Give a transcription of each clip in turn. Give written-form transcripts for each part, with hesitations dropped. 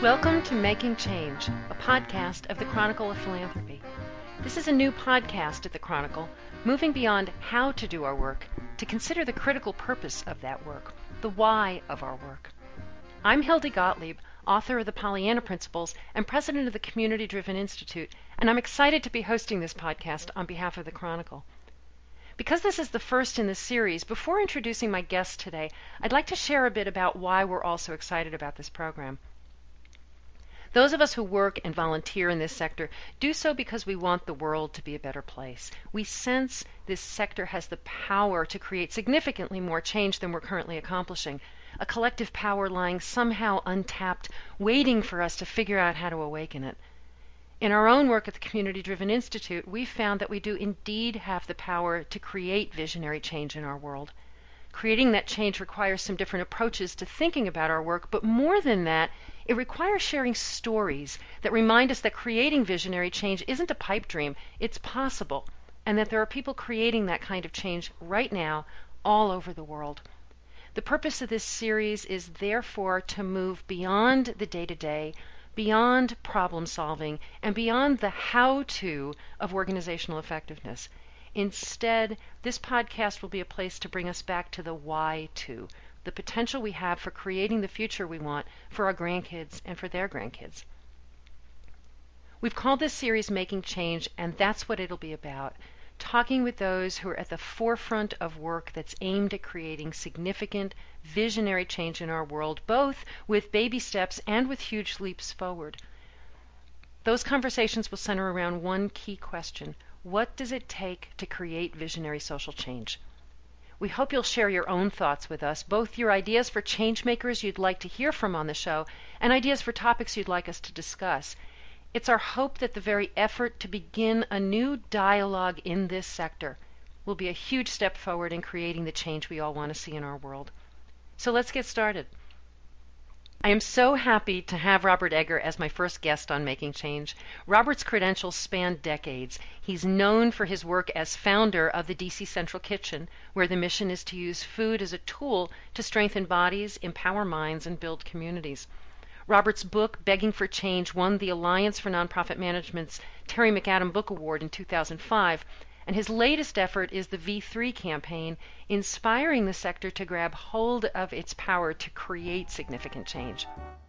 Welcome to Making Change, a podcast of the Chronicle of Philanthropy. This is a new podcast at the Chronicle, moving beyond how to do our work to consider the critical purpose of that work, the why of our work. I'm Hildy Gottlieb, author of the Pollyanna Principles and president of the Community Driven Institute, and I'm excited to be hosting this podcast on behalf of the Chronicle. Because this is the first in this series, before introducing my guest today, I'd like to share a bit about why we're all so excited about this program. Those of us who work and volunteer in this sector do so because we want the world to be a better place. We sense this sector has the power to create significantly more change than we're currently accomplishing, a collective power lying somehow untapped, waiting for us to figure out how to awaken it. In our own work at the Community Driven Institute, we've found that we do indeed have the power to create visionary change in our world. Creating that change requires some different approaches to thinking about our work, but more than that, it requires sharing stories that remind us that creating visionary change isn't a pipe dream, it's possible, and that there are people creating that kind of change right now all over the world. The purpose of this series is therefore to move beyond the day-to-day, beyond problem solving, and beyond the how-to of organizational effectiveness. Instead, this podcast will be a place to bring us back to the why-to, the potential we have for creating the future we want for our grandkids and for their grandkids. We've called this series Making Change, and that's what it'll be about, talking with those who are at the forefront of work that's aimed at creating significant, visionary change in our world, both with baby steps and with huge leaps forward. Those conversations will center around one key question: what does it take to create visionary social change? We hope you'll share your own thoughts with us, both your ideas for change makers you'd like to hear from on the show and ideas for topics you'd like us to discuss. It's our hope that the very effort to begin a new dialogue in this sector will be a huge step forward in creating the change we all want to see in our world. So let's get started. I am so happy to have Robert Egger as my first guest on Making Change. Robert's credentials span decades. He's known for his work as founder of the DC Central Kitchen, where the mission is to use food as a tool to strengthen bodies, empower minds, and build communities. Robert's book, Begging for Change, won the Alliance for Nonprofit Management's Terry McAdam Book Award in 2005, and his latest effort is the V3 campaign, inspiring the sector to grab hold of its power to create significant change.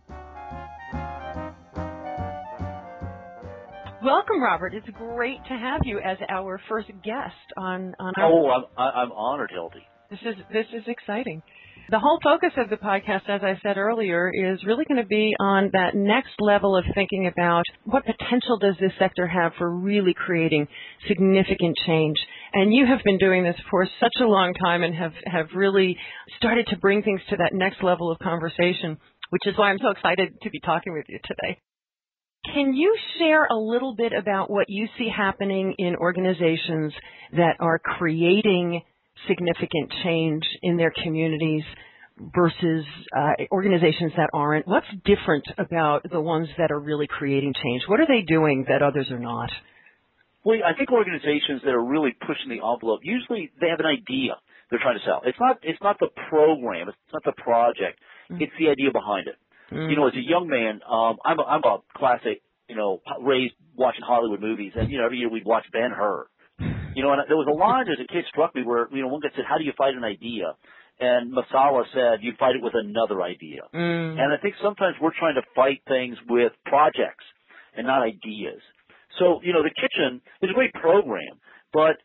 Welcome, Robert. It's great to have you as our first guest on our... Oh, I'm honored, Hildy. This is exciting. The whole focus of the podcast, as I said earlier, is really going to be on that next level of thinking about what potential does this sector have for really creating significant change. And you have been doing this for such a long time and have really started to bring things to that next level of conversation, which is why I'm so excited to be talking with you today. Can you share a little bit about what you see happening in organizations that are creating significant change in their communities versus organizations that aren't? What's different about the ones that are really creating change? What are they doing that others are not? Well, I think organizations that are really pushing the envelope, usually they have an idea they're trying to sell. It's not the program, it's not the project, it's the idea behind it. You know, as a young man, I'm a classic, raised watching Hollywood movies, and every year we'd watch Ben-Hur. And there was a line as a kid struck me where, one guy said, how do you fight an idea? And Masala said, you fight it with another idea. And I think sometimes we're trying to fight things with projects and not ideas. So, the kitchen is a great program, but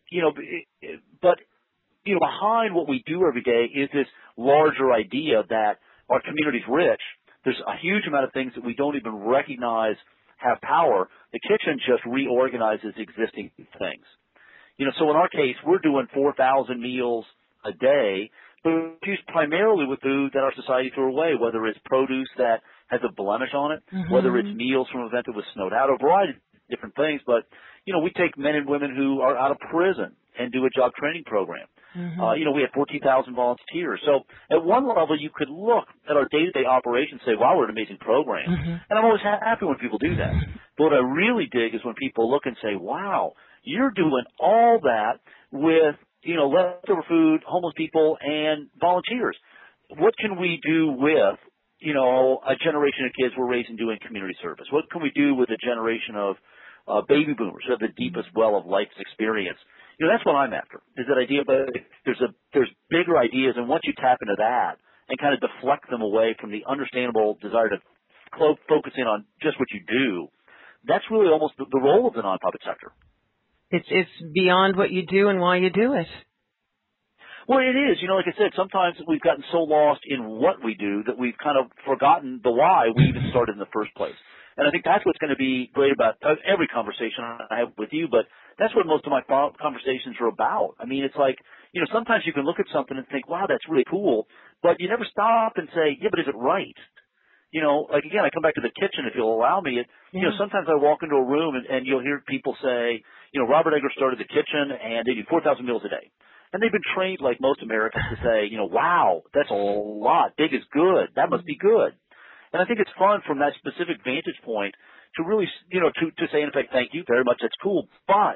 behind what we do every day is this larger idea that our community's rich. There's a huge amount of things that we don't even recognize have power. The kitchen just reorganizes existing things. So in our case, we're doing 4,000 meals a day, but it's used primarily with food that our society threw away, whether it's produce that has a blemish on it, whether it's meals from an event that was snowed out, a variety of different things. But, we take men and women who are out of prison and do a job training program. We have 14,000 volunteers. So at one level, you could look at our day-to-day operations and say, wow, we're an amazing program. And I'm always happy when people do that. But what I really dig is when people look and say, wow, you're doing all that with, leftover food, homeless people, and volunteers. What can we do with a generation of kids we're raising doing community service? What can we do with a generation of baby boomers who have the deepest well of life's experience? That's what I'm after, is that idea. But there's bigger ideas, and once you tap into that and kind of deflect them away from the understandable desire to focus in on just what you do, that's really almost the role of the nonprofit sector. It's beyond what you do and why you do it. Well, it is. Like I said, sometimes we've gotten so lost in what we do that we've kind of forgotten the why we even started in the first place. And I think that's what's going to be great about every conversation I have with you, but that's what most of my conversations are about. I mean, it's like, sometimes you can look at something and think, wow, that's really cool, but you never stop and say, yeah, but is it right? Like, again, I come back to the kitchen, if you'll allow me. Sometimes I walk into a room and you'll hear people say, Robert Egger started the kitchen and they do 4,000 meals a day. And they've been trained, like most Americans, to say, wow, that's a lot. Big is good. That must be good. And I think it's fun from that specific vantage point to really, to say, in effect, thank you very much. That's cool. But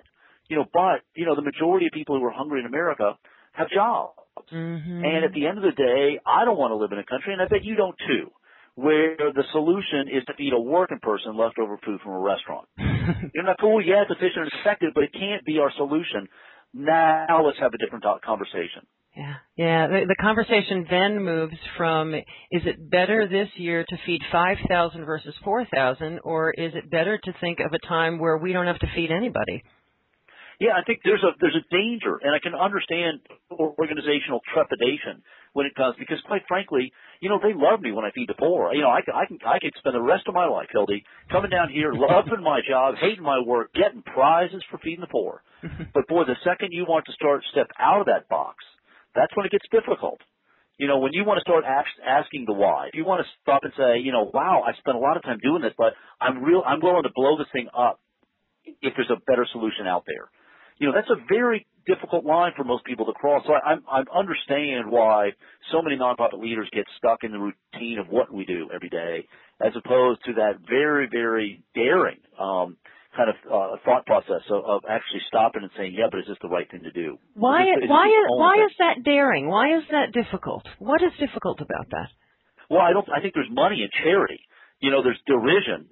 the majority of people who are hungry in America have jobs. Mm-hmm. And at the end of the day, I don't want to live in a country, and I bet you don't too, where the solution is to feed a working person leftover food from a restaurant. Not cool. Yeah, it's efficient and effective, but it can't be our solution. Now let's have a different conversation. Yeah. The conversation then moves from, is it better this year to feed 5,000 versus 4,000, or is it better to think of a time where we don't have to feed anybody? Yeah, I think there's a danger, and I can understand organizational trepidation when it comes, because quite frankly, they love me when I feed the poor. I could spend the rest of my life, Hildy, coming down here, loving my job, hating my work, getting prizes for feeding the poor. But boy, the second you want to step out of that box, that's when it gets difficult. When you want to start asking the why, if you want to stop and say, wow, I spent a lot of time doing this, but I'm willing to blow this thing up if there's a better solution out there. That's a very difficult line for most people to cross. So I understand why so many nonprofit leaders get stuck in the routine of what we do every day, as opposed to that very, very daring kind of thought process of actually stopping and saying, yeah, but is this the right thing to do? Why is that daring? Why is that difficult? What is difficult about that? Well, I think there's money in charity. There's derision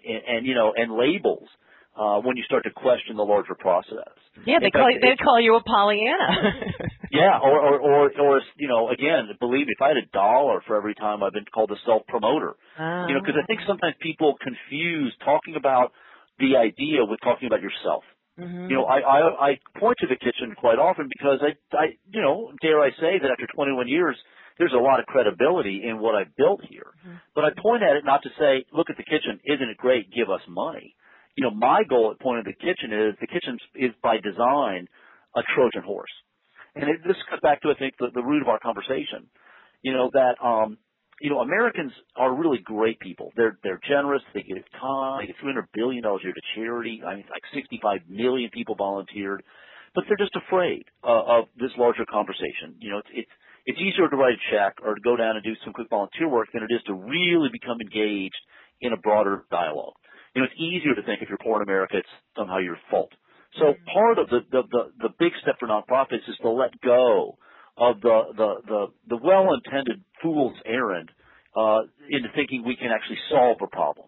and labels. When you start to question the larger process. Yeah, they call you a Pollyanna. Yeah, or again, believe me, if I had $1 for every time I've been called a self-promoter, because I think sometimes people confuse talking about the idea with talking about yourself. Mm-hmm. I point to the kitchen quite often because I dare I say that after 21 years, there's a lot of credibility in what I've built here. Mm-hmm. But I point at it not to say, look at the kitchen, isn't it great? Give us money. My goal at Point of the Kitchen is by design a Trojan horse. And this goes back to, I think, the root of our conversation, that Americans are really great people. They're generous. They give time. They give $300 billion a year to charity. I mean, like 65 million people volunteered. But they're just afraid of this larger conversation. It's easier to write a check or to go down and do some quick volunteer work than it is to really become engaged in a broader dialogue. It's easier to think if you're poor in America, it's somehow your fault. So part of the big step for nonprofits is to let go of the well-intended fool's errand into thinking we can actually solve a problem.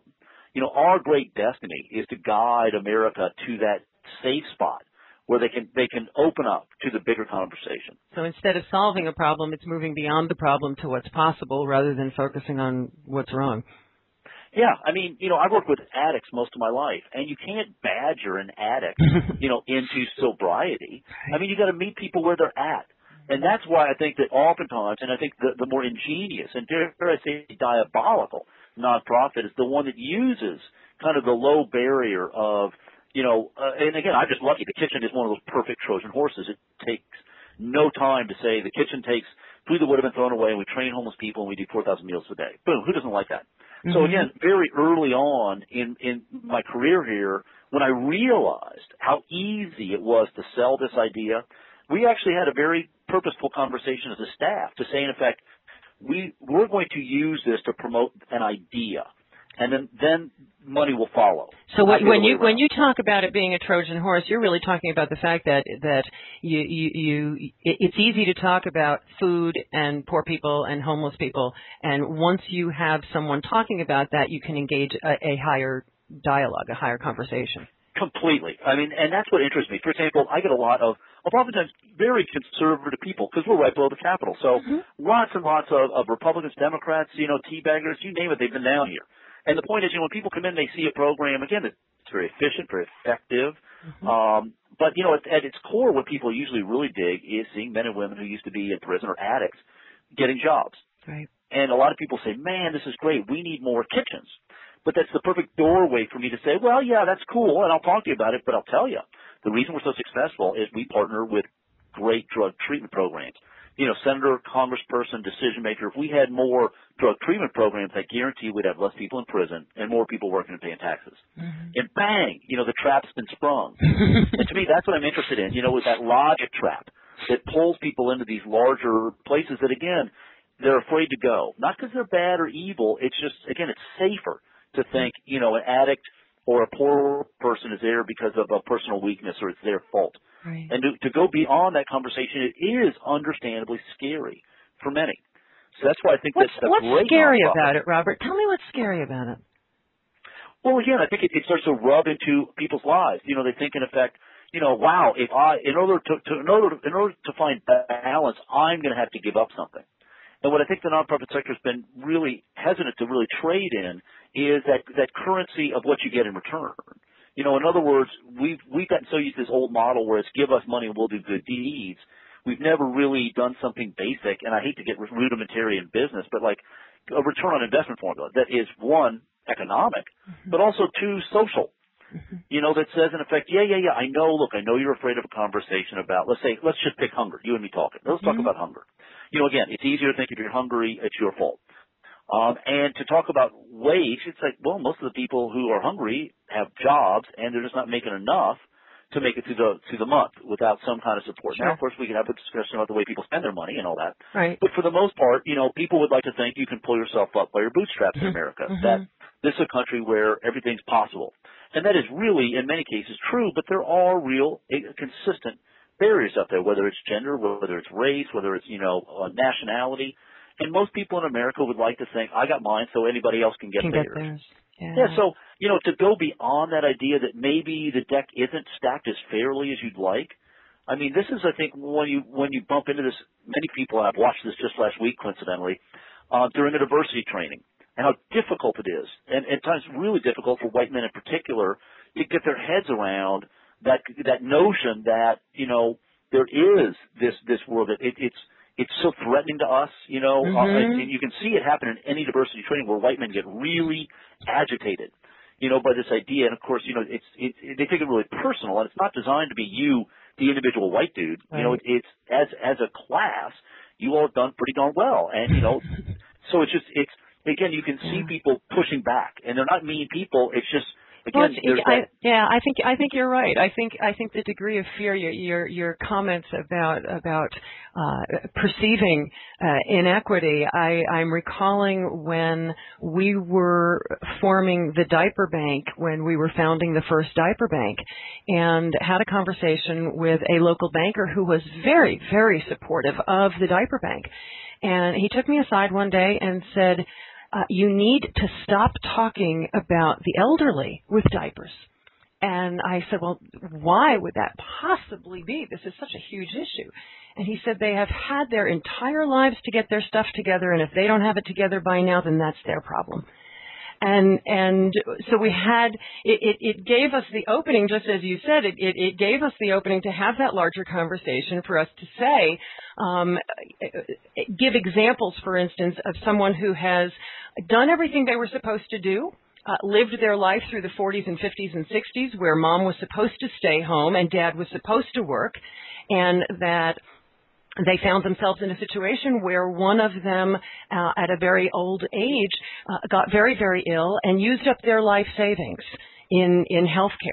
Our great destiny is to guide America to that safe spot where they can open up to the bigger conversation. So instead of solving a problem, it's moving beyond the problem to what's possible rather than focusing on what's wrong. Yeah, I mean, I've worked with addicts most of my life, and you can't badger an addict, into sobriety. I mean, you got to meet people where they're at. And that's why I think that oftentimes, and I think the more ingenious and dare I say diabolical nonprofit is the one that uses kind of the low barrier of, and again, I'm just lucky. The kitchen is one of those perfect Trojan horses. It takes no time to say the kitchen takes food that would have been thrown away, and we train homeless people, and we do 4,000 meals a day. Boom, who doesn't like that? Mm-hmm. So again, very early on in my career here, when I realized how easy it was to sell this idea, we actually had a very purposeful conversation as a staff to say, in effect, we're going to use this to promote an idea. and then money will follow. So when you talk about it being a Trojan horse, you're really talking about the fact that it's easy to talk about food and poor people and homeless people, and once you have someone talking about that, you can engage a higher dialogue, a higher conversation. Completely. I mean, and that's what interests me. For example, I get a lot of oftentimes very conservative people because we're right below the Capitol. So lots and lots of Republicans, Democrats, teabaggers, you name it, they've been down here. And the point is, when people come in, they see a program, again, it's very efficient, very effective. But, at its core, what people usually really dig is seeing men and women who used to be in prison or addicts getting jobs. Right. And a lot of people say, man, this is great. We need more kitchens. But that's the perfect doorway for me to say, well, yeah, that's cool, and I'll talk to you about it, but I'll tell you, the reason we're so successful is we partner with great drug treatment programs. Senator, congressperson, decision maker, if we had more drug treatment programs, I guarantee we'd have less people in prison and more people working and paying taxes. And bang, the trap's been sprung. And to me, that's what I'm interested in, with that logic trap that pulls people into these larger places that, again, they're afraid to go. Not because they're bad or evil. It's just, again, it's safer to think, an addict or a poor person is there because of a personal weakness or it's their fault. Right. And to go beyond that conversation, it is understandably scary for many. So that's why I think that's a great What's scary nonprofit. about it, Robert? Tell me what's scary about it. Well, again, I think it starts to rub into people's lives. They think in effect, wow, if in order to find balance, I'm going to have to give up something. And what I think the nonprofit sector has been really hesitant to really trade in is that currency of what you get in return. In other words, we've gotten so used to this old model where it's give us money and we'll do good deeds. We've never really done something basic, and I hate to get rudimentary in business, but like a return on investment formula that is, one, economic, but also two, social. That says in effect, yeah, I know you're afraid of a conversation about, let's just pick hunger, you and me talking. Let's talk about hunger. Again, it's easier to think if you're hungry, it's your fault. And to talk about wage, it's like, well, most of the people who are hungry have jobs and they're just not making enough to make it through the month without some kind of support. Sure. Now, of course, we can have a discussion about the way people spend their money and all that. Right. But for the most part, people would like to think you can pull yourself up by your bootstraps in America, that this is a country where everything's possible. And that is really, in many cases, true, but there are real consistent barriers out there, whether it's gender, whether it's race, whether it's, nationality. And most people in America would like to think, I got mine, so anybody else can get theirs. Yeah, so, to go beyond that idea that maybe the deck isn't stacked as fairly as you'd like, I mean, this is, I think, when you bump into this, many people, and I've watched this just last week, coincidentally, during a diversity training, and how difficult it is, and at times really difficult for white men in particular, to get their heads around that notion that, there is this world that it's so threatening to us, and you can see it happen in any diversity training where white men get really agitated, by this idea. And of course, they take it really personal, and it's not designed to be you, the individual white dude. Right. It's as a class, you all have done pretty darn well, and so it's again, you can see people pushing back, and they're not mean people. It's just. Again, I think you're right. I think the degree of fear, your comments about perceiving inequity. I'm recalling when we were forming the diaper bank, when we were founding the first diaper bank, and had a conversation with a local banker who was very, very supportive of the diaper bank, and he took me aside one day and said, you need to stop talking about the elderly with diapers. And I said, well, why would that possibly be? This is such a huge issue. And he said they have had their entire lives to get their stuff together, and if they don't have it together by now, then that's their problem. And so we had, it gave us the opening, just as you said, it gave us the opening to have that larger conversation for us to say, give examples, for instance, of someone who has done everything they were supposed to do, lived their life through the 40s and 50s and 60s where mom was supposed to stay home and dad was supposed to work, and that they found themselves in a situation where one of them, at a very old age, got very, very ill and used up their life savings in health care.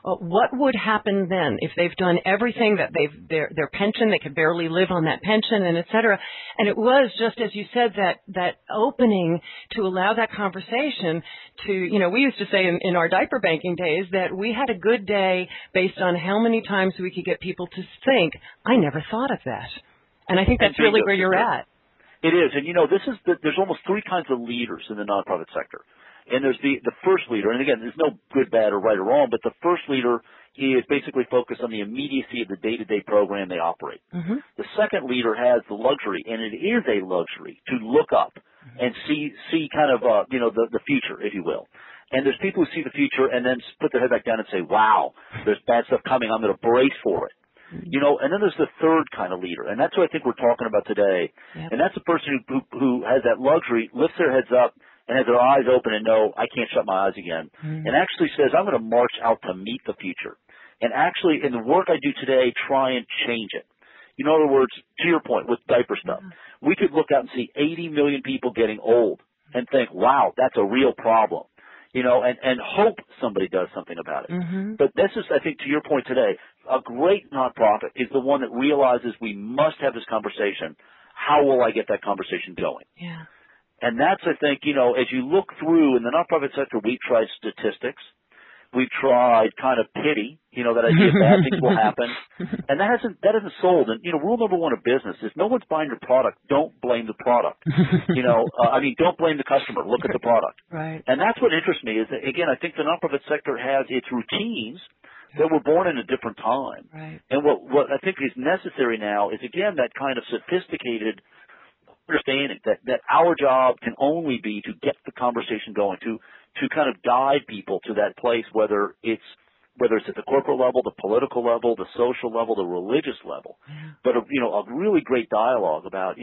what would happen then if they've done everything that their pension, they could barely live on that pension, and et cetera. And it was just as you said, that opening to allow that conversation to, we used to say in our diaper banking days that we had a good day based on how many times we could get people to think, I never thought of that. And I think that's really where you're at. It is. And, there's almost three kinds of leaders in the nonprofit sector. And there's the first leader. And, again, there's no good, bad, or right or wrong, but the first leader is basically focused on the immediacy of the day-to-day program they operate. Mm-hmm. The second leader has the luxury, and it is a luxury, to look up and see kind of, the future, if you will. And there's people who see the future and then put their head back down and say, wow, there's bad stuff coming. I'm going to brace for it. And then there's the third kind of leader, and that's what I think we're talking about today. Yep. And that's the person who has that luxury, lifts their heads up, and has their eyes open and know, I can't shut my eyes again, and actually says, I'm going to march out to meet the future. And actually, in the work I do today, try and change it. In other words, to your point, with diaper stuff, we could look out and see 80 million people getting old and think, wow, that's a real problem. And hope somebody does something about it. Mm-hmm. But this is, I think, to your point today, a great nonprofit is the one that realizes we must have this conversation. How will I get that conversation going? Yeah. And that's, I think, as you look through in the nonprofit sector, we've tried statistics. We've tried kind of pity, that idea bad things will happen. And that hasn't sold. And, rule number one of business is no one's buying your product. Don't blame the product. Don't blame the customer. Look at the product. Right. And that's what interests me is that, again, I think the nonprofit sector has its routines that were born in a different time. Right. And what I think is necessary now is, again, that kind of sophisticated understanding that our job can only be to get the conversation going, to kind of guide people to that place, whether it's at the corporate level, the political level, the social level, the religious level, but a really great dialogue about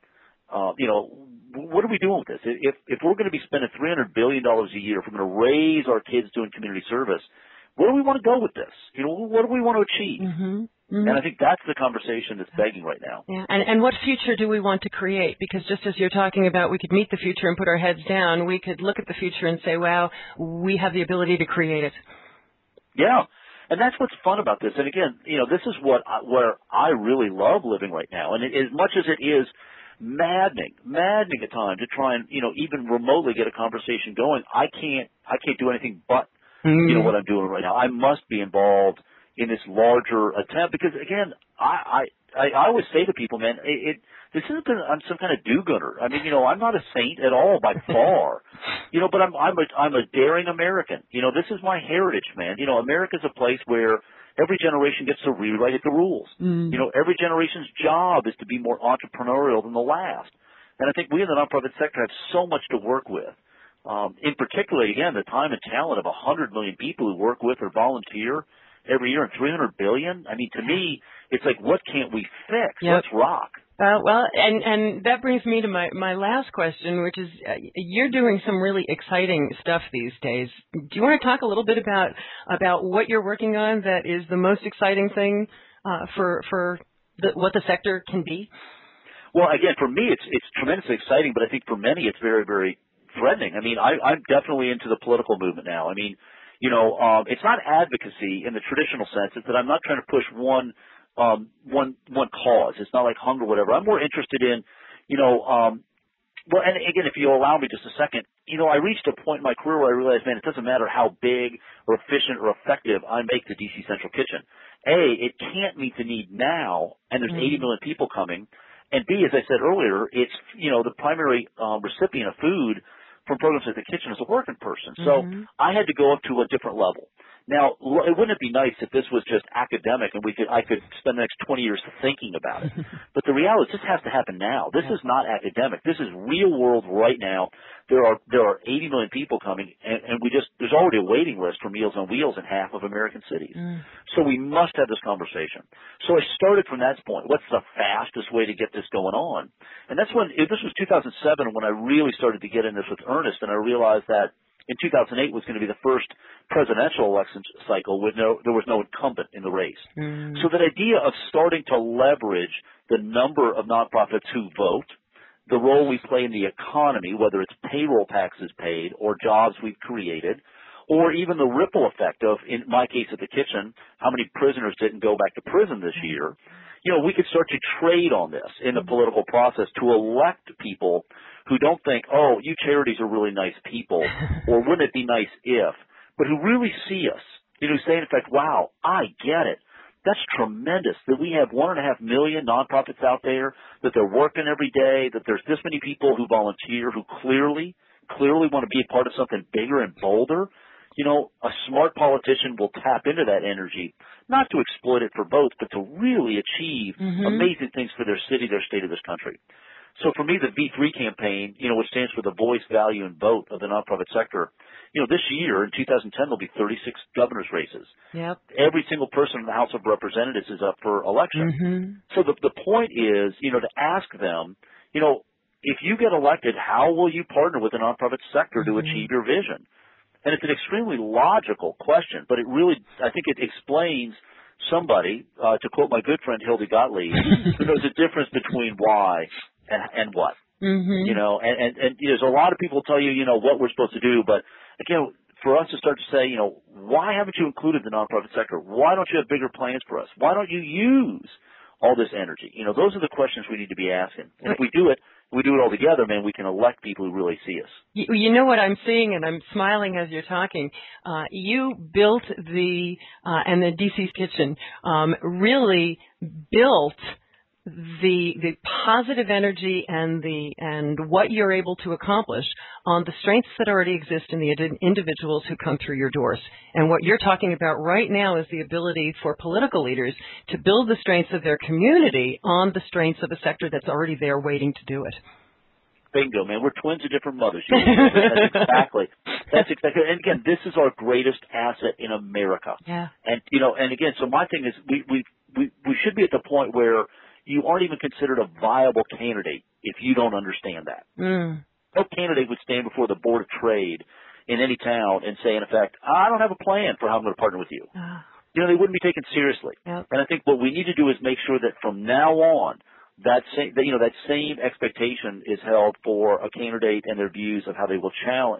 what are we doing with this? If we're going to be spending $300 billion a year, if we're going to raise our kids doing community service, where do we want to go with this? What do we want to achieve? Mm-hmm. Mm-hmm. And I think that's the conversation that's begging right now. Yeah. And what future do we want to create? Because just as you're talking about, we could meet the future and put our heads down. We could look at the future and say, wow, we have the ability to create it. Yeah. And that's what's fun about this. And again, this is where I really love living right now. And as much as it is maddening at times to try and, even remotely get a conversation going, I can't do anything but, what I'm doing right now. I must be involved in this larger attempt because, again, I always say to people, man, this isn't that I'm some kind of do-gooder. I mean, I'm not a saint at all by far, but I'm a daring American. This is my heritage, man. America's a place where every generation gets to rewrite the rules. Every generation's job is to be more entrepreneurial than the last. And I think we in the nonprofit sector have so much to work with. In particular, again, the time and talent of 100 million people who work with or volunteer every year and $300 billion. I mean, to me, it's like, what can't we fix? Yep. Let's rock. And that brings me to my last question, which is you're doing some really exciting stuff these days. Do you want to talk a little bit about what you're working on that is the most exciting thing for what the sector can be? Well, again, for me, it's tremendously exciting, but I think for many, it's very, very threatening. I mean, I'm definitely into the political movement now. I mean, it's not advocacy in the traditional sense. It's that I'm not trying to push one cause. It's not like hunger or whatever. I'm more interested in, and again, if you'll allow me just a second, I reached a point in my career where I realized, man, it doesn't matter how big or efficient or effective I make the DC Central Kitchen. A, it can't meet the need now, and there's 80 million people coming. And B, as I said earlier, it's, the primary recipient of food from programs like the kitchen is a working person. So I had to go up to a different level. Now, wouldn't it be nice if this was just academic and I could spend the next 20 years thinking about it? But the reality is this has to happen now. This is not academic. This is real world right now. There are 80 million people coming, and there's already a waiting list for Meals on Wheels in half of American cities. So we must have this conversation. So I started from that point. What's the fastest way to get this going on? And this was 2007 when I really started to get in this with earnest, and I realized that in 2008 was going to be the first presidential election cycle with there was no incumbent in the race. So that idea of starting to leverage the number of nonprofits who vote, the role we play in the economy, whether it's payroll taxes paid or jobs we've created, Or even the ripple effect of, in my case at the kitchen, how many prisoners didn't go back to prison this year. We could start to trade on this in the political process to elect people who don't think, oh, you charities are really nice people, or wouldn't it be nice if, but who really see us, say in fact, wow, I get it. That's tremendous that we have 1.5 million nonprofits out there, that they're working every day, that there's this many people who volunteer who clearly want to be a part of something bigger and bolder. A smart politician will tap into that energy, not to exploit it for votes, but to really achieve amazing things for their city, their state, or this country. So for me, the V3 campaign, which stands for the voice, value, and vote of the nonprofit sector, this year in 2010 there'll be 36 governor's races. Yep. Every single person in the House of Representatives is up for election. So the point is, to ask them, if you get elected, how will you partner with the nonprofit sector to achieve your vision? And it's an extremely logical question, but it really, I think it explains somebody, to quote my good friend Hildy Gottlieb, who knows the difference between why and what. And there's a lot of people tell you, what we're supposed to do, but again, for us to start to say, why haven't you included the nonprofit sector? Why don't you have bigger plans for us? Why don't you use all this energy? Those are the questions we need to be asking. And if we do it all together, man, we can elect people who really see us. You know what I'm seeing, and I'm smiling as you're talking. You built and the DC's Kitchen really built the positive energy and what you're able to accomplish on the strengths that already exist in the individuals who come through your doors. And what you're talking about right now is the ability for political leaders to build the strengths of their community on the strengths of a sector that's already there waiting to do it. Bingo, man. We're twins of different mothers. That's exactly. And again, this is our greatest asset in America. Yeah. And and again, so my thing is, we should be at the point where you aren't even considered a viable candidate if you don't understand that. No candidate would stand before the Board of Trade in any town and say, in effect, I don't have a plan for how I'm going to partner with you. They wouldn't be taken seriously. Yep. And I think what we need to do is make sure that from now on, that same expectation is held for a candidate and their views of how they will challenge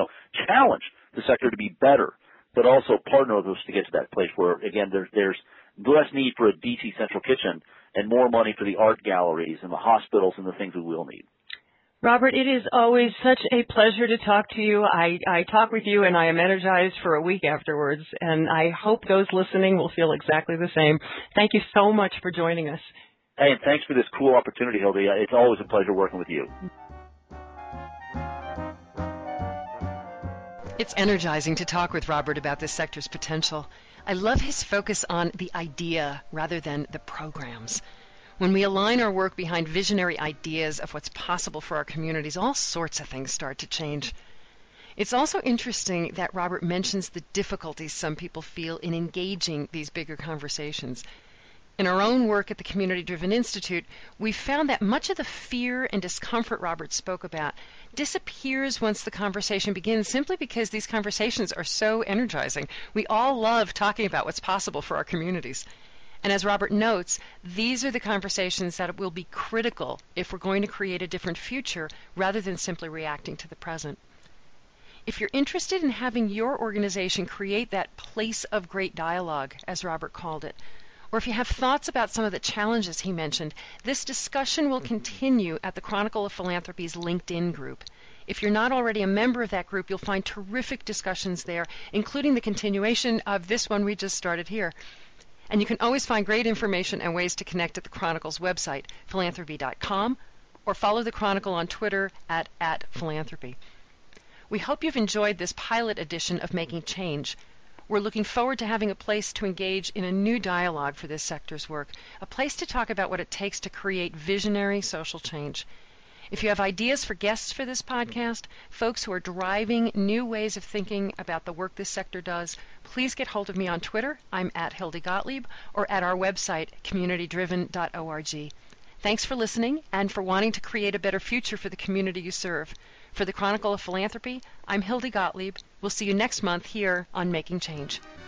the sector to be better, but also partner with us to get to that place where, again, there's less need for a DC Central Kitchen and more money for the art galleries and the hospitals and the things we will need. Robert, it is always such a pleasure to talk to you. I talk with you and I am energized for a week afterwards, and I hope those listening will feel exactly the same. Thank you so much for joining us. Hey, and thanks for this cool opportunity, Hildy. It's always a pleasure working with you. It's energizing to talk with Robert about this sector's potential. I love his focus on the idea rather than the programs. When we align our work behind visionary ideas of what's possible for our communities, all sorts of things start to change. It's also interesting that Robert mentions the difficulties some people feel in engaging these bigger conversations. In our own work at the Community Driven Institute, we found that much of the fear and discomfort Robert spoke about disappears once the conversation begins, simply because these conversations are so energizing. We all love talking about what's possible for our communities. And as Robert notes, these are the conversations that will be critical if we're going to create a different future rather than simply reacting to the present. If you're interested in having your organization create that place of great dialogue, as Robert called it, or if you have thoughts about some of the challenges he mentioned, this discussion will continue at the Chronicle of Philanthropy's LinkedIn group. If you're not already a member of that group, you'll find terrific discussions there, including the continuation of this one we just started here. And you can always find great information and ways to connect at the Chronicle's website, philanthropy.com, or follow the Chronicle on Twitter at @philanthropy. We hope you've enjoyed this pilot edition of Making Change. We're looking forward to having a place to engage in a new dialogue for this sector's work, a place to talk about what it takes to create visionary social change. If you have ideas for guests for this podcast, folks who are driving new ways of thinking about the work this sector does, please get hold of me on Twitter. I'm @Hildy Gottlieb, or at our website, communitydriven.org. Thanks for listening and for wanting to create a better future for the community you serve. For the Chronicle of Philanthropy, I'm Hildy Gottlieb. We'll see you next month here on Making Change.